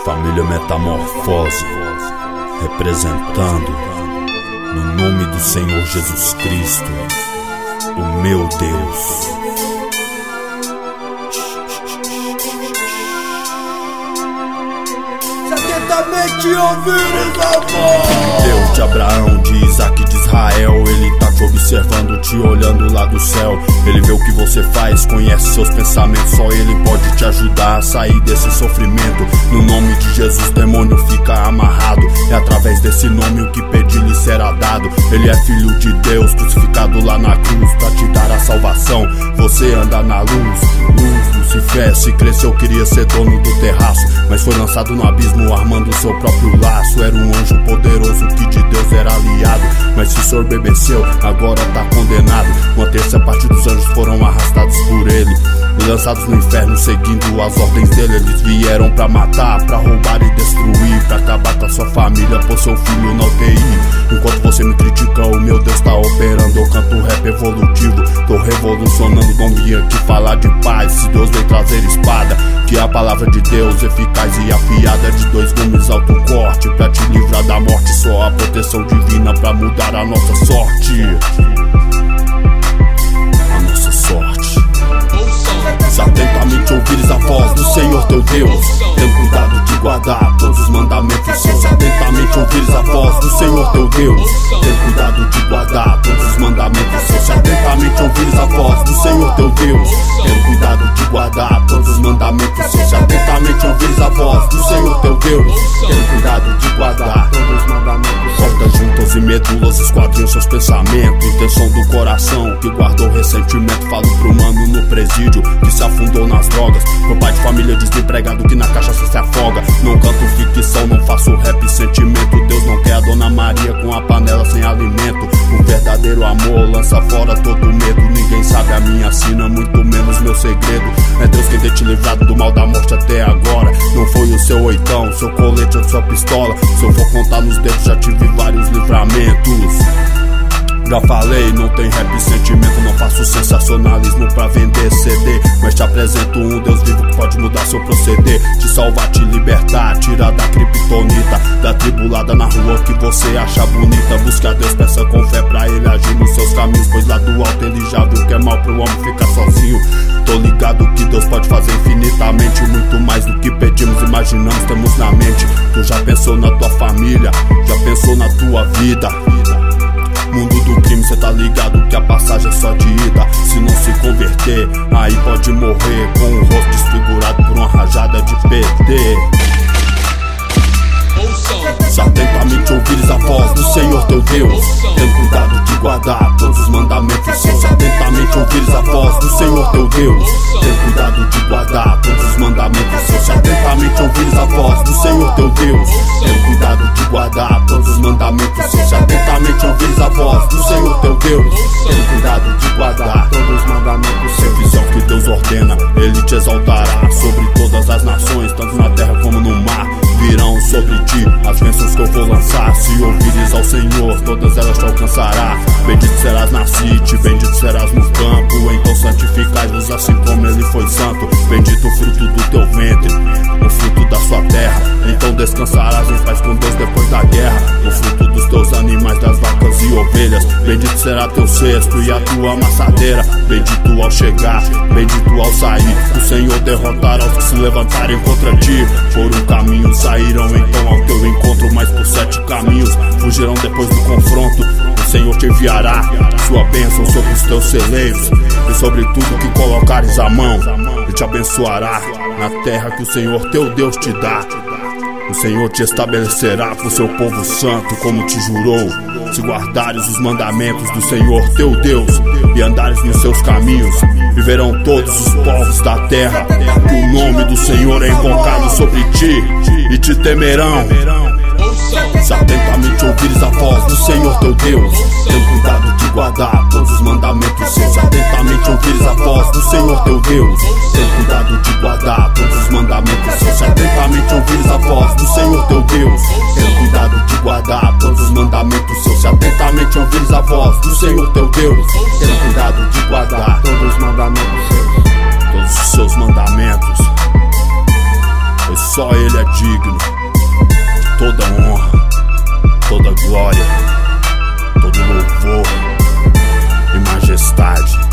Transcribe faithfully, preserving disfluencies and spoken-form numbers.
Família Metamorfose, representando, no nome do Senhor Jesus Cristo, o meu Deus. Atentamente ouvires a voz. Deus de Abraão, de Isaac, de Israel, Ele tá te observando, te olhando lá do céu. Ele vê o que você faz, conhece seus pensamentos. Só Ele pode te ajudar a sair desse sofrimento. No nome de Jesus, demônio fica amarrado. É através desse nome o que pedir lhe será dado. Ele é filho de Deus, crucificado lá na cruz pra te dar a salvação. Você anda na luz, luz, Lucifer. Se cresceu queria ser dono do terraço, mas foi lançado no abismo armando seu próprio laço. Era um anjo poderoso que de Deus era aliado, mas se sobreviveu, agora tá condenado. Uma terça parte dos anjos foram arrastados por ele e lançados no inferno seguindo as ordens dele. Eles vieram pra matar, pra roubar e destruir, pra acabar com a sua família, pôr seu filho na U T I. Enquanto você me critica, o meu Deus tá operando. Eu canto rap evolutivo, tô revolucionando. Não vim aqui falar de paz, se Deus veio trazer espada, que é a palavra de Deus, eficaz e afiada, de dois gumes alto corte, pra te livrar da morte. Só a proteção divina pra mudar a nossa sorte. A nossa sorte. Se atentamente ouvires a voz do Senhor teu Deus, tendo cuidado de guardar todos os mandamentos seus. Se atentamente ouvires a voz do Senhor teu Deus, tendo cuidado de guardar todos os mandamentos seus. Se atentamente ouvires a voz do Senhor teu Deus, tendo cuidado de guardar todos os mandamentos seus. Se atentamente ouvires a voz do Senhor teu Deus, tendo cuidado de guardar todos os mandamentos seus. Corta juntas e medulas, esquadrinham seus pensamentos. Intenção do coração que guardou ressentimento. Falo pro mano no presídio que se afundou nas drogas, pro pai de família desempregado que na cachaça se afoga. Não canto ficção, não faço rap sentimento. Deus não quer a Dona Maria com a panela sem alimento. O verdadeiro amor lança fora todo medo. Ninguém sabe a minha sina, muito menos meu segredo. É Deus quem tem te livrado do mal da morte até agora. Não foi o seu oitão, seu colete ou sua pistola. Se eu for contar nos dedos já tive vários livramentos. Já falei, não tem rap sentimento. Não faço sensacionalismo pra vender C D, mas te apresento um Deus vivo que pode mudar seu proceder, te salvar, te libertar, tirar da criptonita, da tribulada na rua que você acha bonita. Busque a Deus, peça com fé pra Ele agir nos seus caminhos, pois lá do alto Ele já viu que é mal pro homem ficar sozinho. Tô ligado que Deus pode fazer infinitamente, muito mais do que pedimos, imaginamos, temos na mente. Tu já pensou na tua família, já pensou na tua vida? Mundo do crime, cê tá ligado que a passagem é só de ida. Se não se converter, aí pode morrer com o rosto desfigurado por uma rajada de P T. Se atentamente ouvires a voz do Senhor teu Deus, tendo cuidado de guardar todos os mandamentos seus. Se atentamente ouvires a voz do Senhor teu Deus, tendo cuidado de guardar todos os mandamentos seus. Se atentamente ouvires a voz do Senhor teu Deus, tendo cuidado de guardar todos os mandamentos seus. Se atentamente ouvires a voz do Senhor teu Deus, tendo cuidado de guardar todos os mandamentos seus. Visão que Deus ordena, Ele te exaltará sobre todas as nações, tanto na terra como no mar. Virão sobre ti as bênçãos que eu vou lançar. Se ouvires ao Senhor, todas elas te alcançará. Bendito serás na cite, bendito serás no campo. Então santificai-vos assim como Ele foi santo. Bendito o fruto do teu ventre, o fruto da sua terra. Então descansarás em paz com Deus depois da guerra. O fruto dos teus animais, das vacas e ovelhas. Bendito será teu cesto e a tua amassadeira. Bendito ao chegar, bendito ao sair. O Senhor derrotará os que se levantarem contra ti. Por um caminho sairão então ao teu encontro, mas por sete caminhos fugirão depois do confronto. O Senhor te enviará sua bênção sobre os teus celeiros e sobre tudo que colocares a mão. Ele te abençoará na terra que o Senhor teu Deus te dá. O Senhor te estabelecerá por seu povo santo, como te jurou. Se guardares os mandamentos do Senhor teu Deus e andares nos seus caminhos, viverão todos os povos da terra, que o nome do Senhor é invocado sobre ti e te temerão. Se atentamente ouvires a voz do Senhor teu Deus, tendo cuidado de guardar todos os mandamentos seus. Se atentamente ouvires a voz do Senhor teu Deus, tendo cuidado de guardar todos os mandamentos seus. Se atentamente ouvires a voz do Senhor teu Deus, tendo cuidado de guardar todos os mandamentos seus. Se atentamente ouvires a voz do Senhor teu Deus, tendo cuidado de guardar todos os mandamentos seus. Todos os seus mandamentos, pois só Ele é digno. honra, toda glória, todo louvor e majestade